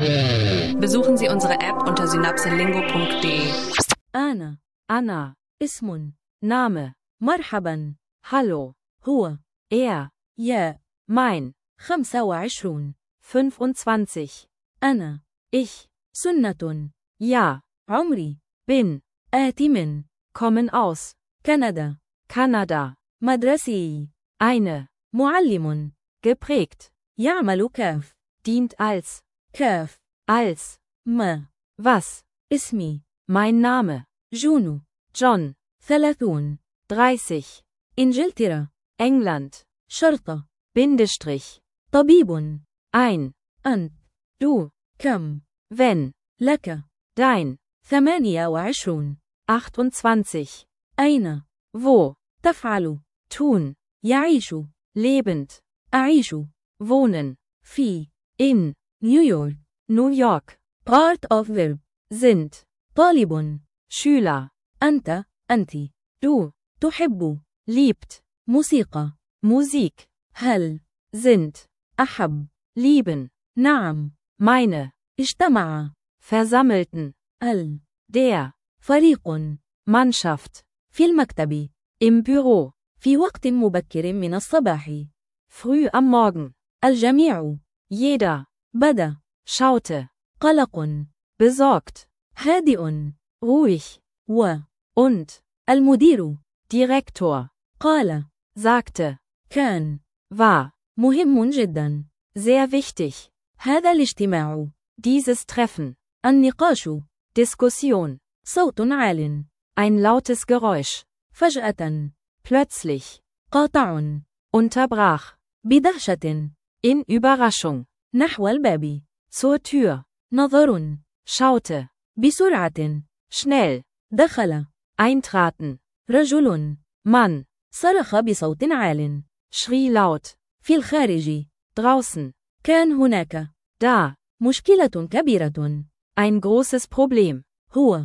Besuchen Sie unsere App unter synapselingo.de. أنا Anna اسم Name مرحبا Hallo هو يا Mein 25 25 أنا Ich سنة Ja عمري Bin آتي من Kommen aus كندا Kanada مدرسي Eine معلم Geprägt يعمل كاف Dient als كاف Als ما Was اسمي Mein Name جون John 30 إنجلترا England شرطة Bindestrich طبيب Ein أنت Du كم Wenn لك Dein 28 28 أين Wo تفعل Tun يعيش Lebend أعيش Wohnen في In نيويورك New York part of verb Sind طالب Schüler أنت Du تحب Liebt موسيقى Musik هل Sind أحب Lieben نعم Meine اجتمع Versammelten Der فريق Mannschaft في المكتب Im Büro في وقت مبكر من الصباح Früh am Morgen الجميع Jeder بدا Schaute قلق Besorgt هادئ Ruhig Und المدير Direktor قال Sagte كان War مهم جدا Sehr wichtig هذا الاجتماع Dieses Treffen النقاش Diskussion صوت عال Ein lautes Geräusch فجأة Plötzlich قاطع Unterbrach بدهشة In Überraschung نحو الباب Zur Tür نظر Schaute بسرعة Schnell دخل Eintraten رجل Mann صرخ بصوت عال Schrie laut في الخارج Draußen كان هناك Da مشكلة كبيرة Ein großes Problem هو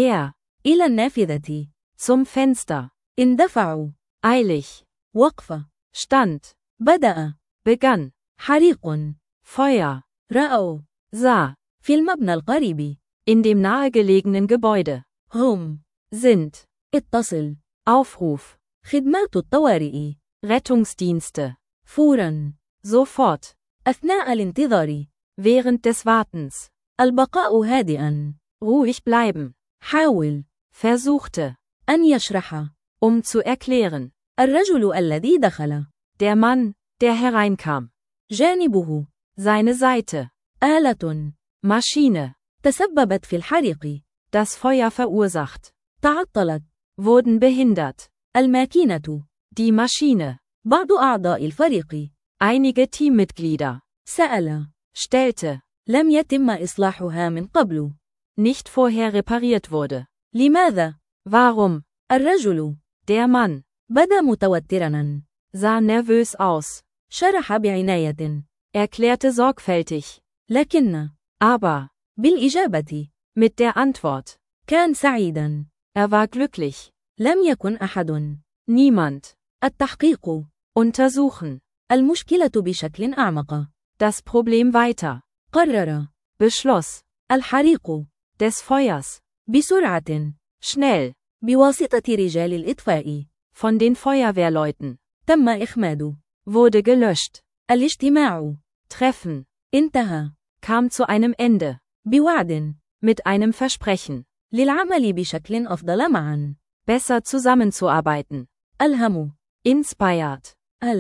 إلى النافذة Zum Fenster اندفعوا Eilig وقفة Stand بدأ Begann حريق Feuer رأوا Sah في المبنى القريب In dem nahegelegenen Gebäude هم Sind اتصل Aufruf خدمات الطوارئ Rettungsdienste فورا Sofort أثناء الانتظار Während des Wartens البقاء هادئا Ruhig bleiben حاول Versuchte أن يشرح Zu erklären الرجل الذي دخل Der Mann der hereinkam جانبه Seine Seite آلة Maschine تسببت في الحريق Das Feuer verursacht تعطلت Wurden behindert الماكينة Die Maschine بعض أعضاء الفريق Einige Teammitglieder سأل stellte لم يتم إصلاحها من قبل nicht vorher repariert wurde. لماذا؟ Warum? الرجل Der Mann بدا متوترا sah nervös aus. شرح بعناية Erklärte sorgfältig. لكن Aber بالإجابة mit der Antwort. كان سعيدا War glücklich. لم يكن أحد Niemand. التحقيق Untersuchen. المشكلة بشكل أعمق Das Problem weiter. قرر Beschloss. الحريق Des Feuers. بسرعة Schnell. بواسطة رجال الإطفاء Von den Feuerwehrleuten. تم إخماد Wurde gelöscht. الاجتماع Treffen. انتهى Kam zu einem Ende. بوعد Mit einem Versprechen. للعمل بشكل أفضل معا Besser zusammenzuarbeiten. ألهم Inspired.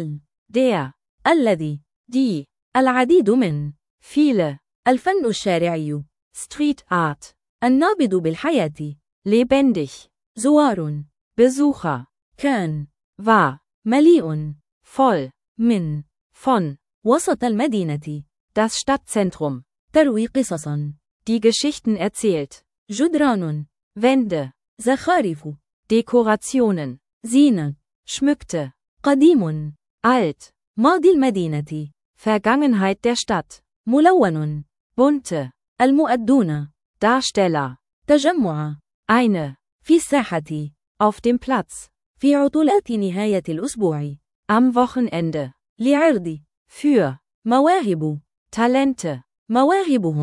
Der. الذي Die. العديد من Viele. الفن الشارعي Street Art. النابض بالحياة Lebendig. زوار Besucher. كان War. مليء Voll. من Von. وسط المدينة Das Stadtzentrum. تروي قصصا Die Geschichten erzählt. جدران Wände. زخارف Dekorationen. زينة Schmückte. قديم Alt. ماضي المدينة Vergangenheit der Stadt. ملون Bunte. المؤدون Darsteller. تجمع Eine. في الساحة Auf dem Platz. في عطلات نهاية الأسبوع Am Wochenende. لعرض Für. مواهب Talente. مواهبهم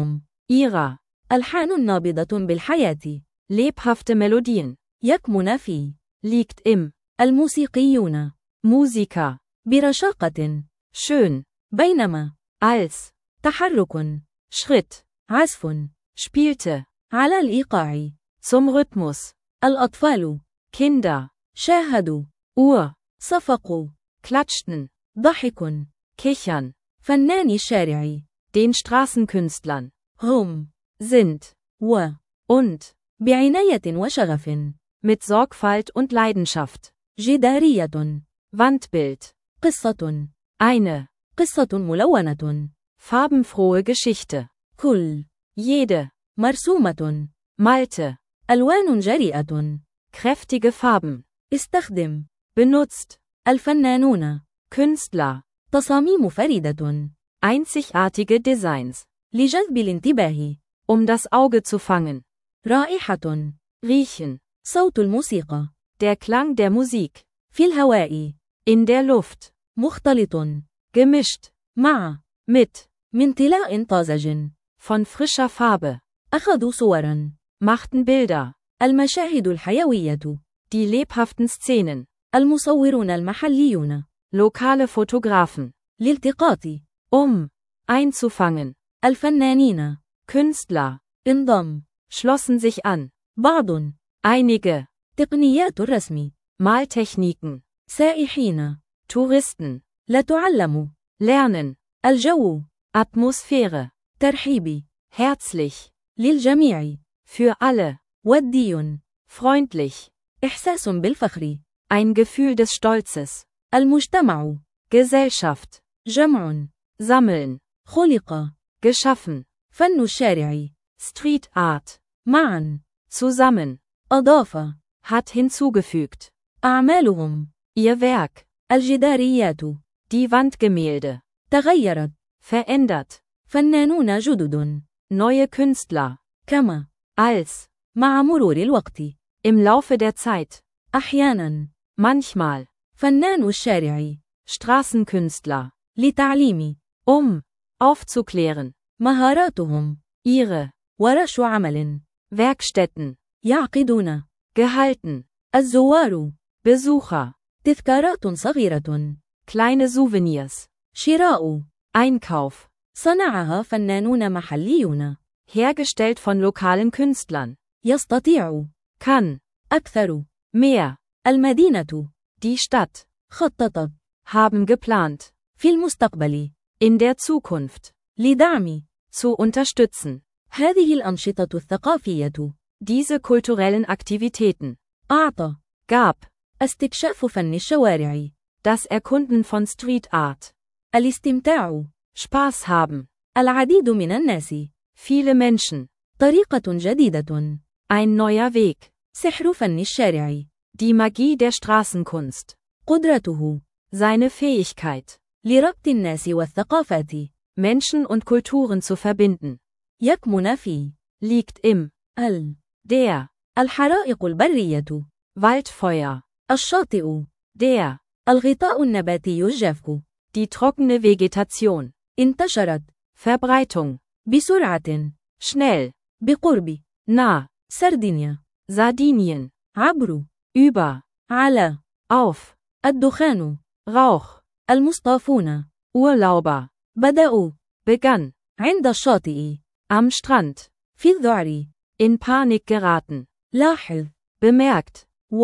ihrer. ألحان نابضة بالحياة. Lebhafte Melodien. يكمن في. Liegt im. الموسيقيون. Musiker. برشاقة. Schön. بينما. Als. تحرك. Schritt. عزف. Spielte. على الإيقاع. Zum Rhythmus. الأطفال. Kinder. شاهدوا. Uhr. صفقوا. Klatschten. ضحك. Kichern. فنان الشارع. Den Straßenkünstlern. هم. Sind. و. Und. بعناية وشغف. Mit Sorgfalt und Leidenschaft. جدارية. Wandbild. قصة. Eine. قصة ملونة. Farbenfrohe Geschichte. كل. Jede. مرسومة. Malte. ألوان جريئة. Kräftige Farben. استخدم. Benutzt. الفنانون. Künstler. تصاميم فريدة. Einzigartige Designs. لجذب الانتباه. Das Auge zu fangen. رائحة. Riechen. صوت الموسيقى. Der Klang der Musik. في الهواء. In der Luft. مختلط. Gemischt. مع. Mit. من طلاء طازج. Von frischer Farbe. أخذوا صورا. Machten Bilder. المشاهد الحيوية. Die lebhaften Szenen. المصورون المحليون. Lokale Fotografen. لالتقاط. Einzufangen. الفنانين. Künstler. انضم. Schlossen sich an. بعض. Einige. تقنيات الرسم. Maltechniken. سائحين. Touristen. لا تعلم. Lernen. الجو. Atmosphäre. ترحيب. Herzlich. للجميع. Für alle. ودي. Freundlich. إحساس بالفخر. Ein Gefühl des Stolzes. المجتمع. Gesellschaft. جمع. Sammeln. خلق. Geschaffen. فن الشارع. Street Art. معا. Zusammen. أضاف. Hat hinzugefügt. أعمالهم. Ihr Werk. الجداريات. Die Wandgemälde. تغيرت. Verändert. فنانون جدد. Neue Künstler. كما. Als. مع مرور الوقت. Im Laufe der Zeit. أحيانا. Manchmal. فنان الشارع. Straßenkünstler. لتعليم. Aufzuklären. مهاراتهم. Ihre. ورش عمل. Werkstätten. يعقدون. Gehalten. الزوار. Besucher. تذكارات صغيرة. Kleine Souvenirs. شراء. Einkauf. صنعها فنانون محليون. Hergestellt von lokalen Künstlern. يستطيع. Kann. أكثر. Mehr. المدينة. Die Stadt. خططت. Haben geplant. في المستقبل. In der Zukunft. لدعم. Zu unterstützen. هذه الأنشطة الثقافية. Diese kulturellen Aktivitäten. أعطى. Gab. استكشاف فن الشوارع. Das Erkunden von Street Art. الاستمتاع. Spaß haben. العديد من الناس. Viele Menschen. طريقة جديدة. Ein neuer Weg. سحر فن الشارع. Die Magie der Straßenkunst. قدرته. Seine Fähigkeit. لربط الناس والثقافات. Menschen und Kulturen zu verbinden. يكمن في. Liegt im. Der. الحرائق البرية. Waldfeuer. الشاطئ. Der. الغطاء النباتي الجاف. Die trockene Vegetation. انتشرت. Verbreitung. بسرعة. Schnell. بقرب. Nah. سردينيا. Sardinien. عبر. Über. على. Auf. الدخان. Rauch. المصطافون. Urlauber. بدأوا. Begann. عند الشاطئ. Am Strand. في الذعر. In Panik geraten. لاحظ. Bemerkt.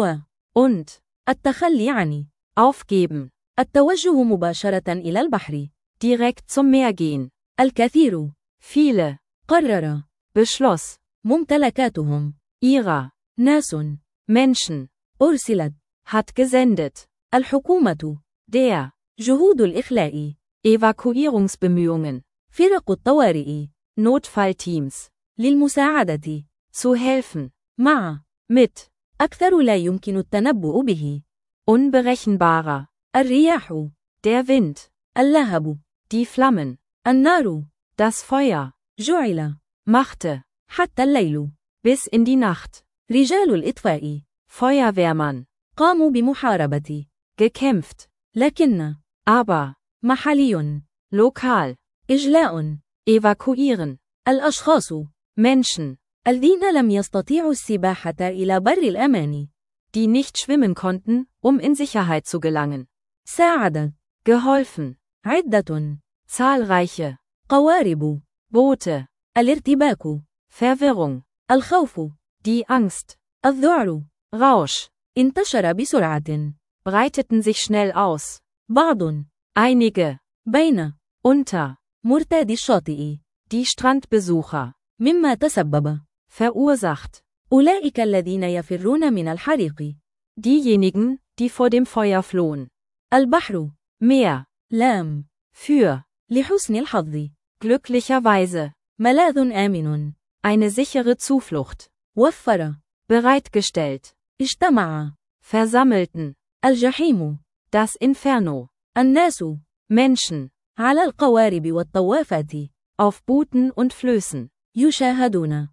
Und. التخلي عن. Aufgeben. التوجه مباشرة إلى البحر. Direkt zum Meer gehen. الكثير. Viele. قرر. Beschloss. ممتلكاتهم. Ihrer. ناس. Menschen. أرسلت. Hat gesendet. الحكومة. Der. جهود الإخلاء. Evakuierungsbemühungen. فرق الطوارئ. Notfallteams. للمساعدة. Zu helfen. مع. Mit. أكثر لا يمكن التنبؤ به. Unberechenbarer. الرياح. Der Wind. اللهب. Die Flammen. النار. Das Feuer. جعل. Machte. حتى الليل. Bis in die Nacht. رجال الإطفاء. Feuerwehrmann. قاموا بمحاربة. Gekämpft. لكن. Aber. محلي. Lokal. إجلاء. Evakuieren. الأشخاص Menschen, الذين لم يستطيعوا السباحة إلى بر الأمان. die nicht schwimmen konnten, um in Sicherheit zu gelangen. ساعد. Geholfen. عدة. Zahlreiche. قوارب. Boote. الارتباك. Verwirrung. الخوف. Die Angst. الذعر. Rausch. انتشر بسرعة. Breiteten sich schnell aus. بعض. Einige. بين. Unter. مرتادي الشاطئ. Die Strandbesucher. مما تسبب. Verursacht. أولئك الذين يفرون من الحريق. Diejenigen, die vor dem Feuer flohen. البحر. Meer. لام. Für. لحسن الحظ. Glücklicherweise. ملاذ آمن. Eine sichere Zuflucht. وفر. Bereitgestellt. اجتمع. Versammelten. الجحيم. Das Inferno. الناس. Menschen. على القوارب والطوافات. Auf Booten und Flößen. يشاهدون.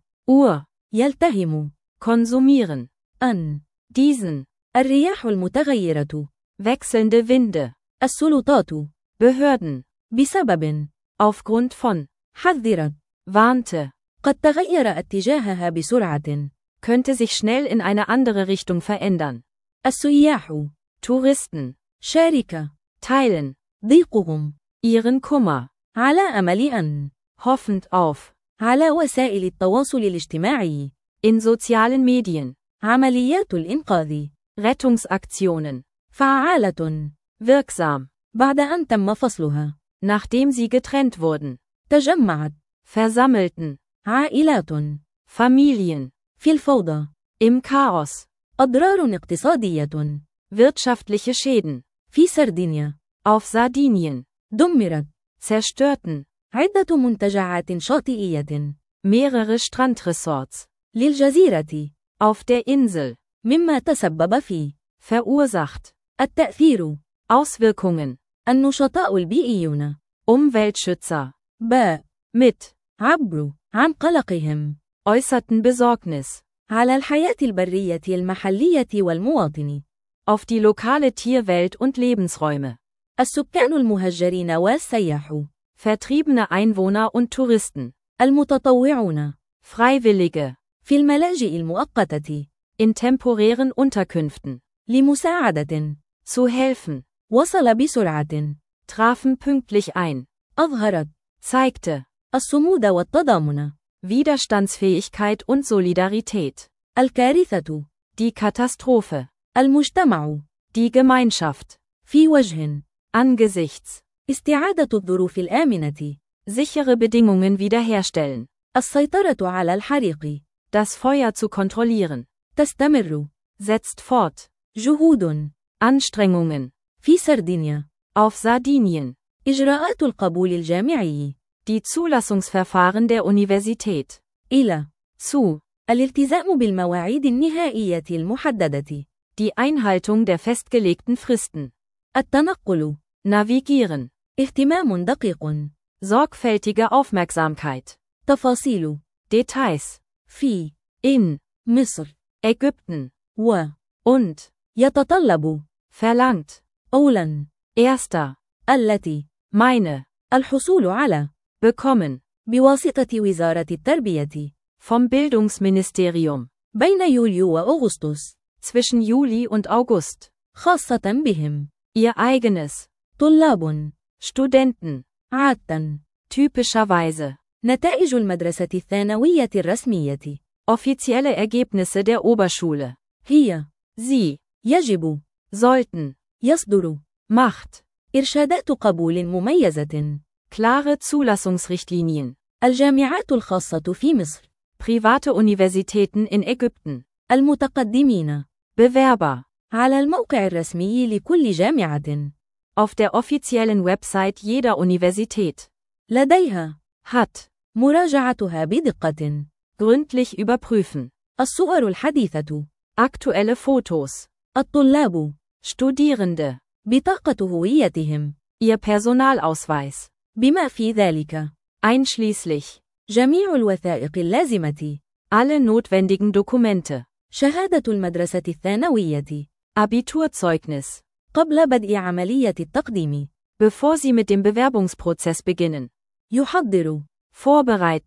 يلتهم. Konsumieren. أن. Diesen. الرياح المتغيرة. Wechselnde Winde. السلطات. Behörden. بسبب. Aufgrund von. حذرت. Warnte. قد تغير اتجاهها بسرعة. Könnte sich schnell in eine andere Richtung verändern. السياح. Touristen. شارك. Teilen. ضيقهم. Ihren Kummer. على أمل أن. Hoffend auf. على وسائل التواصل الاجتماعي. In sozialen Medien. عمليات الإنقاذ. Rettungsaktionen. فعالة. Wirksam. بعد أن تم فصلها. Nachdem sie getrennt wurden. تجمعت. Versammelten. عائلات. Familien. في الفوضى. Im Chaos. أضرار اقتصادية. Wirtschaftliche Schäden. في سردينيا. Auf Sardinien. دمرت. Zerstörten. عدة منتجعات شاطئية. Mehrere Strandresorts. للجزيرة. Auf der Insel. مما تسبب في. Verursacht. التأثير. Auswirkungen. النشطاء البيئيون. Umweltschützer. باء. Mit. عبروا عن قلقهم. Äußerten Besorgnis. على الحياة البرية المحلية والمواطن. Auf die lokale Tierwelt und Lebensräume. السكان المهجرين والسياح. Vertriebene Einwohner und Touristen. المتطوعون. Freiwillige. في الملاجئ المؤقتة. In temporären Unterkünften. لمساعدة. Zu helfen. وصل بسرعة. Trafen pünktlich ein. أظهرت. Zeigte. الصمود والتضامن. Widerstandsfähigkeit und Solidarität. الكارثة. Die Katastrophe. المجتمع. Die Gemeinschaft. في وجه. Angesichts. استعادة الظروف الآمنة. Sichere Bedingungen wiederherstellen. السيطرة على الحريق. Das Feuer zu kontrollieren. تستمر. Setzt fort. جهود. Anstrengungen. في سردينيا. Auf Sardinien. إجراءات القبول الجامعي. Die Zulassungsverfahren der Universität. إلى. Zu. الالتزام بالمواعيد النهائية المحددة. Die Einhaltung der festgelegten Fristen. التنقل. Navigieren. اهتمام دقيق. Sorgfältige Aufmerksamkeit. تفاصيل. Details. في. In. مصر. Ägypten. و. Und. يتطلب. Verlangt. أولاً. Erster. التي. Meine. الحصول على. Bekommen. بواسطة وزارة التربية. Vom Bildungsministerium. بين يوليو وأغسطس. Zwischen Juli und August. خاصة بهم. Ihr eigenes. طلاب. Studenten. عادة. Typischerweise. نتائج المدرسة الثانوية الرسمية. Offizielle Ergebnisse der Oberschule. هي. Sie. يجب. Sollten. يصدر. Macht. إرشادات قبول مميزة. Klare Zulassungsrichtlinien. الجامعات الخاصة في مصر. Private Universitäten in Ägypten. المتقدمين. Bewerber. على الموقع الرسمي لكل جامعة. Auf der offiziellen Website jeder Universität. لديها. Hat. مراجعتها بدقة. Gründlich überprüfen. الصور الحديثة. Aktuelle Fotos. الطلاب. Studierende. بطاقة هويتهم. Ihr Personalausweis. بما في ذلك. Einschließlich. جميع الوثائق اللازمة. Alle notwendigen Dokumente. شهادة المدرسة الثانوية. Abiturzeugnis. قبل بدء عملية التقديم. Bevor Sie mit dem Bewerbungsprozess beginnen. يحضر. Vorbereiten.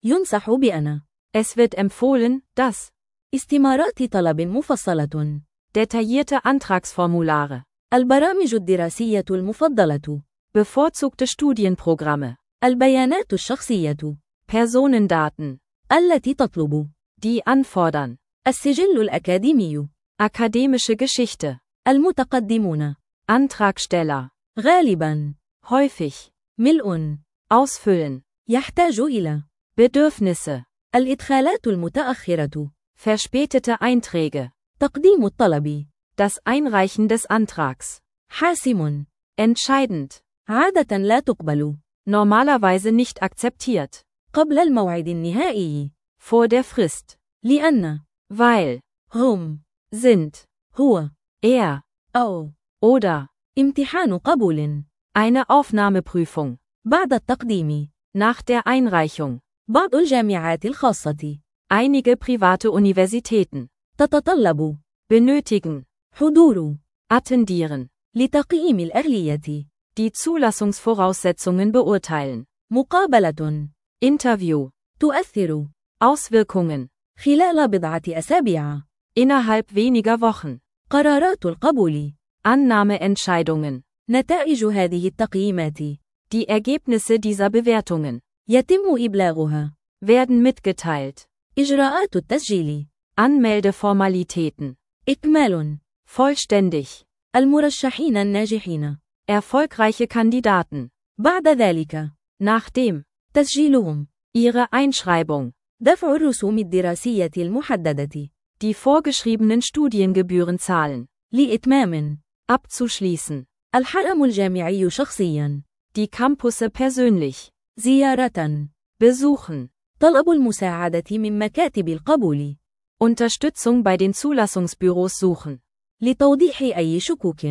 ينصح بأن Es wird empfohlen, dass استمارات طلب مفصلة. detaillierte Antragsformulare, البرامج الدراسية المفضلة. bevorzugte Studienprogramme, البيانات الشخصية Personendaten, التي تطلب. die anfordern, السجل الأكاديمي. akademische Geschichte, المتقدمون. Antragsteller, غالبا. häufig, ملء. ausfüllen, يحتاج إلى. Bedürfnisse, الإدخالات المتأخرة. verspätete Einträge, تقديم الطلب. das Einreichen des Antrags, حاسم. entscheidend, عادة لا تقبل. normalerweise nicht akzeptiert, قبل الموعد النهائي. vor der Frist, لأن. weil, هم. sind, هو. er, أو. oder, امتحان قبول. eine Aufnahmeprüfung, بعد التقديم. nach der Einreichung, بعض الجامعات الخاصة einige private Universitäten, تتطلب. benötigen, حضور. attendieren, لتقييم الأهلية. die Zulassungsvoraussetzungen beurteilen, مقابلة. Interview, تؤثر. Auswirkungen, خلال بضعة أسابيع. innerhalb weniger Wochen, قرارات القبول. Annahmeentscheidungen, نتائج هذه التقييمات die Ergebnisse dieser Bewertungen, يتم إبلاغها. werden mitgeteilt, إجراءات التسجيل. Anmeldeformalitäten, إكمال. vollständig, المرشحين الناجحين. erfolgreiche Kandidaten, بعد ذلك. nachdem, تسجيلهم. ihre Einschreibung, دفع الرسوم الدراسية المحددة. die vorgeschriebenen Studiengebühren zahlen, لإتمام. abzuschließen, الحرم الجامعي شخصيا. die Campusse persönlich, زيارة. besuchen, طلب المساعدة من مكاتب القبول. Unterstützung bei den Zulassungsbüros suchen, لتوضيح أي شكوك.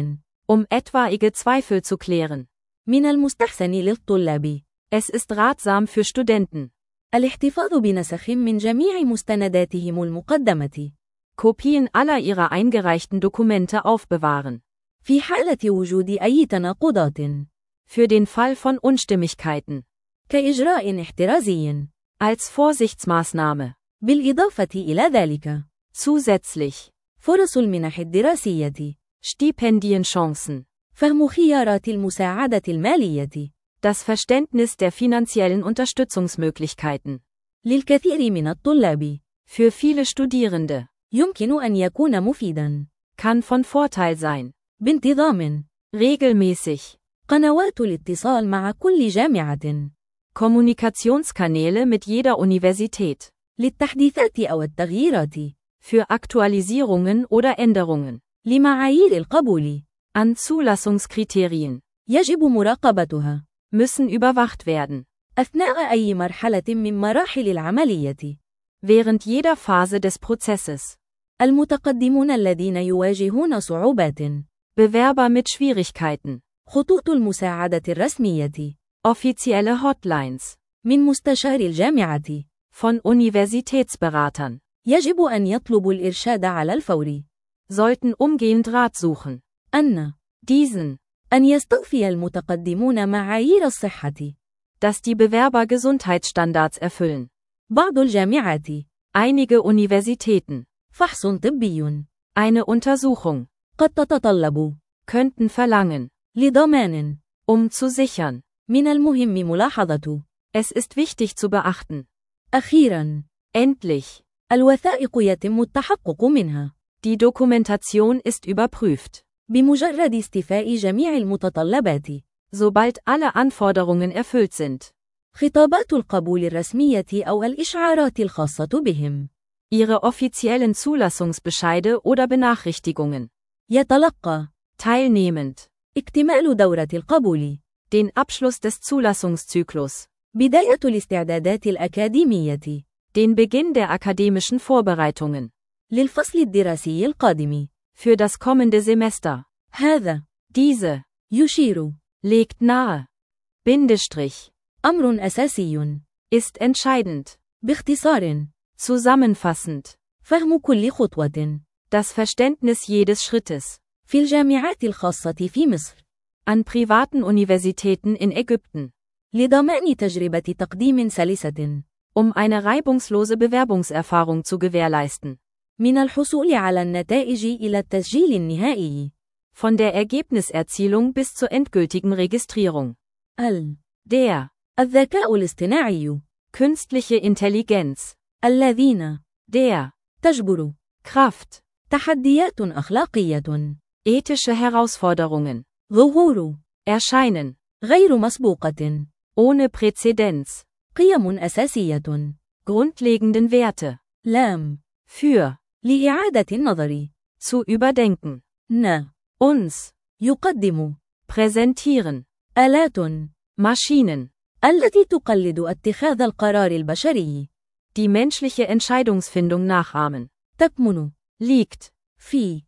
etwaige Zweifel zu klären. من المستحسن للطلاب. Es ist ratsam für Studenten, الاحتفاظ بنسخ من جميع مستنداتهم المقدمة. Kopien aller ihrer eingereichten Dokumente aufbewahren. في حالة وجود أي تناقضات. Für den Fall von Unstimmigkeiten. كإجراء احترازي. Als Vorsichtsmaßnahme. بالإضافة إلى ذلك. Zusätzlich. فرص المنح الدراسية. Stipendienchancen. فهم خيارات المساعدة المالية. Das Verständnis der finanziellen Unterstützungsmöglichkeiten. للكثير من الطلاب. Für viele Studierende. يمكن أن يكون مفيداً. Kann von Vorteil sein. بانتظام. Regelmäßig. قنوات الاتصال مع كل جامعة. Kommunikationskanäle mit jeder Universität. للتحديثات أو التغييرات. Für Aktualisierungen oder Änderungen. لمعايير القبول. An Zulassungskriterien. يجب مراقبتها. Müssen überwacht werden. أثناء أي مرحلة من مراحل العملية. Während jeder Phase des Prozesses. المتقدمون الذين يواجهون صعوبات. Bewerber mit Schwierigkeiten. خطوط المساعدة الرسمية. Offizielle Hotlines. من مستشار الجامعة. Von Universitätsberatern. يجب أن يطلبوا الإرشاد على الفور. Sollten umgehend Rat suchen. أن. Diesen. أن يستوفي المتقدمون معايير الصحة. Dass die Bewerber Gesundheitsstandards erfüllen. بعض الجامعات. Einige Universitäten. فحص طبي. Eine Untersuchung. قد تتطلب. Könnten verlangen. لضمان. Zu sichern. من المهم ملاحظة. Es ist wichtig zu beachten. أخيراً. Endlich. الوثائق يتم التحقق منها. Die Dokumentation ist überprüft. بمجرد استيفاء جميع المتطلبات. Sobald alle Anforderungen erfüllt sind. خطابات القبول الرسمية أو الإشعارات الخاصة بهم. Ihre offiziellen Zulassungsbescheide oder Benachrichtigungen. يتلقى. Teilnehmend. اكتمال دورة القبول. Den Abschluss des Zulassungszyklus. بداية الاستعدادات الأكاديمية. Den Beginn der akademischen Vorbereitungen. للفصل الدراسي القادم. Für das kommende Semester. هذا. Diese. يشير. Legt nahe. Bindestrich. أمر أساسي. Ist entscheidend. باختصار. Zusammenfassend. فهم كل خطوة. Das Verständnis jedes Schrittes. في الجامعات الخاصة في مصر. An privaten Universitäten in Ägypten. لضمان تجربة تقديم سلسة. eine reibungslose Bewerbungserfahrung zu gewährleisten. من الحصول على النتائج إلى التسجيل النهائي. Von der Ergebniserzielung bis zur endgültigen Registrierung. Der الذكاء الاصطناعي. künstliche Intelligenz. الذين Der تجبر Kraft. تحديات أخلاقية. Ethische Herausforderungen. ظهور Erscheinen. غير مسبوقة. Ohne Präzedenz. قيم أساسية. Grundlegenden Werte. لام Für. لإعادة النظر. Zu überdenken. Uns. يقدم Präsentieren. آلات Maschinen. التي تقلد اتخاذ القرار البشري. Die menschliche Entscheidungsfindung nachahmen. تكمن Liegt. في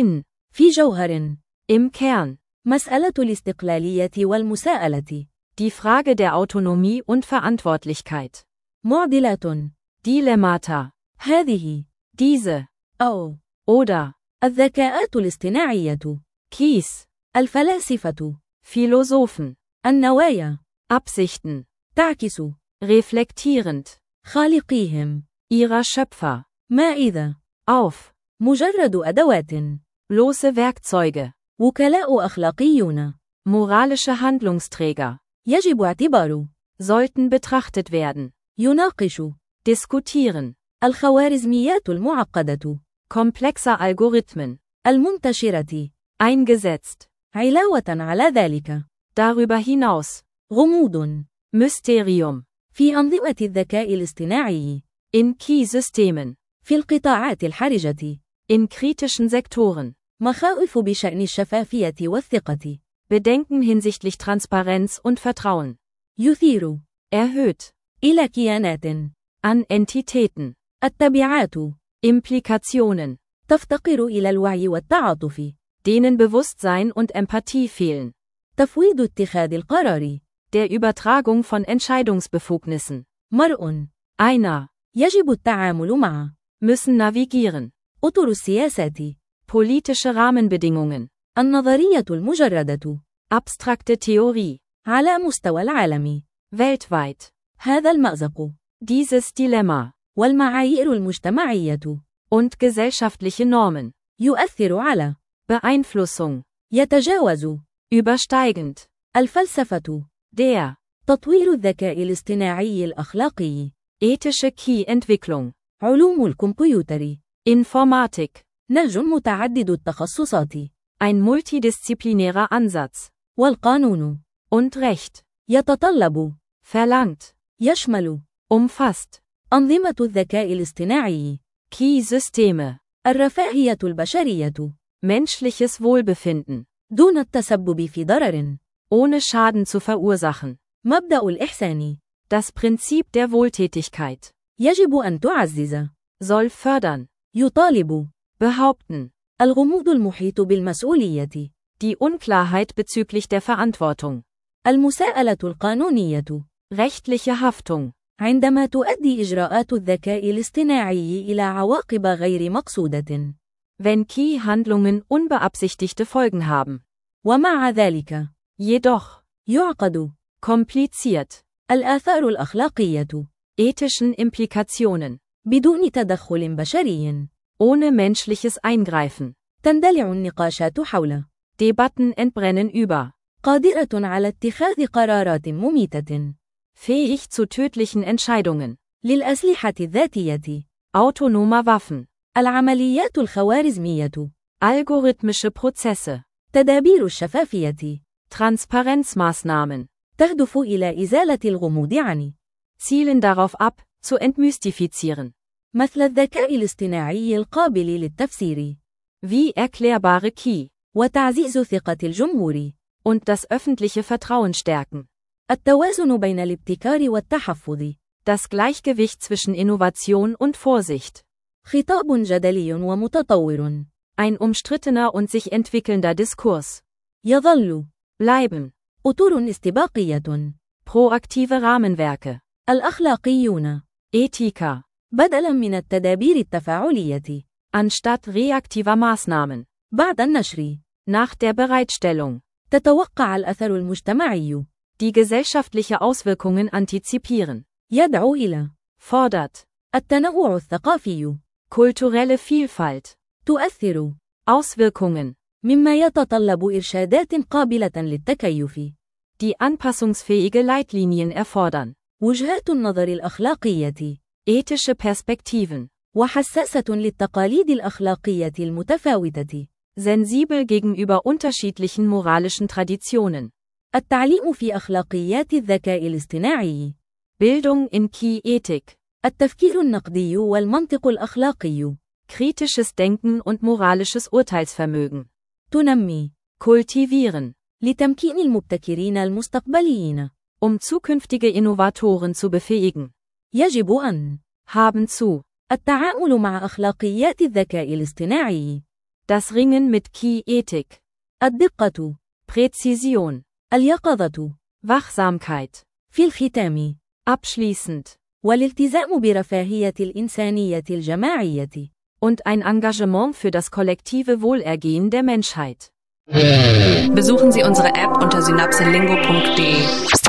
في جوهر Im Kern. مسألة الاستقلالية والمساءلة. Die Frage der Autonomie und Verantwortlichkeit. معضلات Dilemmata. هذه Diese. أو Oder. الذكاءات الاصطناعية. Kies. الفلاسفة. Philosophen. النوايا. Absichten. تعكس Reflektierend. خالقيهم. Ihrer Schöpfer. ما إذا Auf. مجرد أدوات. Bloße Werkzeuge. وكلاء أخلاقيون. Moralische Handlungsträger. يجب اعتبار. Sollten betrachtet werden. يناقش. Diskutieren. الخوارزميات المعقدة. Komplexer Algorithmen. المنتشرة. Eingesetzt. علاوة على ذلك. Darüber hinaus. غموض. Mysterium. في أنظمة الذكاء الاصطناعي. In Key-Systemen. في القطاعات الحرجة. In kritischen Sektoren. مخاوف بشأن الشفافية والثقة. Bedenken hinsichtlich Transparenz und Vertrauen. يثير. Erhöht. إلى كيانات. An Entitäten. التبعات. Implikationen. تفتقر إلى الوعي والتعاطف. Denen Bewusstsein und Empathie fehlen. تفويض اتخاذ القرار. Der Übertragung von Entscheidungsbefugnissen. مرء. Einer. يجب التعامل مع. Müssen navigieren. أطر السياسات. Politische Rahmenbedingungen. النظرية المجردة. Abstrakte Theorie. على مستوى العالم. Weltweit. هذا المأزق. Dieses Dilemma. والمعايير المجتمعية. Und gesellschaftliche Normen. يؤثر على. Beeinflussung. يتجاوز. Übersteigend. الفلسفة. Der. تطوير الذكاء الاصطناعي الأخلاقي. Ethische Key-Entwicklung. علوم الكمبيوتر. Informatik. نهج متعدد التخصصات. Ein multidisziplinärer Ansatz. والقانون. Und Recht. يتطلب. Verlangt. يشمل. Umfasst. أنظمة الذكاء الاصطناعي. Key-Systeme. الرفاهية البشرية. Menschliches Wohlbefinden. دون التسبب في ضرر. Ohne Schaden zu verursachen. مبدأ الإحسان. Das Prinzip der Wohltätigkeit. يجب أن تعزز. Soll fördern. يطالب. Behaupten. الغموض المحيط بالمسؤولية. Die Unklarheit bezüglich der Verantwortung. المساءلة القانونية. Rechtliche Haftung. عندما تؤدي إجراءات الذكاء الاصطناعي إلى عواقب غير مقصودة. Wenn Key-Handlungen unbeabsichtigte Folgen haben. ومع ذلك. Jedoch. يعقد. Kompliziert. الآثار الأخلاقية. Ethischen Implikationen. بدون تدخل بشري. Ohne menschliches Eingreifen. تندلع النقاشات حول. Debatten entbrennen über. قادرة على اتخاذ قرارات مميتة. Fähig zu tödlichen Entscheidungen. للأسلحة الذاتية. Autonomer Waffen. العمليات الخوارزمية. Algorithmische Prozesse. تدابير الشفافية. Transparenzmaßnahmen. تهدف إلى إزالة الغموض عن. Zielen darauf ab, zu entmystifizieren. مثل الذكاء الاصطناعي القابل للتفسير. Wie erklärbare Key. وتعزيز ثقة الجمهور. Und das öffentliche Vertrauen stärken. التوازن بين الابتكار والتحفظ. Das Gleichgewicht zwischen Innovation und Vorsicht. خطاب جدلي ومتطور. Ein umstrittener und sich entwickelnder Diskurs. يظل. Bleiben. أطر استباقية. Proaktive Rahmenwerke. الأخلاقيون. Ethiker. بدلاً من التدابير التفاعلية. Anstatt reaktiver Maßnahmen. بعد النشر. Nach der Bereitstellung. تتوقع الأثر المجتمعي. Die gesellschaftliche Auswirkungen antizipieren. يدعو إلى. fordert, التنوع الثقافي، kulturelle Vielfalt, تؤثر، Auswirkungen, مما يتطلب إرشادات قابلة للتكيف، die anpassungsfähige Leitlinien erfordern, وجهات النظر الأخلاقية، ethische Perspektiven, وحساسة للتقاليد الأخلاقية المتفاوتة، sensibel gegenüber unterschiedlichen moralischen Traditionen, التعليم في أخلاقيات الذكاء الاصطناعي، Bildung in Key-Ethik, التفكير النقدي والمنطق الأخلاقي، kritisches Denken und moralisches Urteilsvermögen, تنمي، kultivieren, لتمكين المبتكرين المستقبليين، zukünftige Innovatoren zu befähigen, يجب أن haben zu, التعامل مع أخلاقيات الذكاء الاصطناعي، das Ringen mit Key-Ethik, الدقة، Präzision, اليقظة، Wachsamkeit, في الختام، abschließend, والالتزام برفاهية الإنسانية الجماعية، und ein Engagement für das kollektive Wohlergehen der Menschheit. Besuchen Sie unsere App unter synapselingo.de.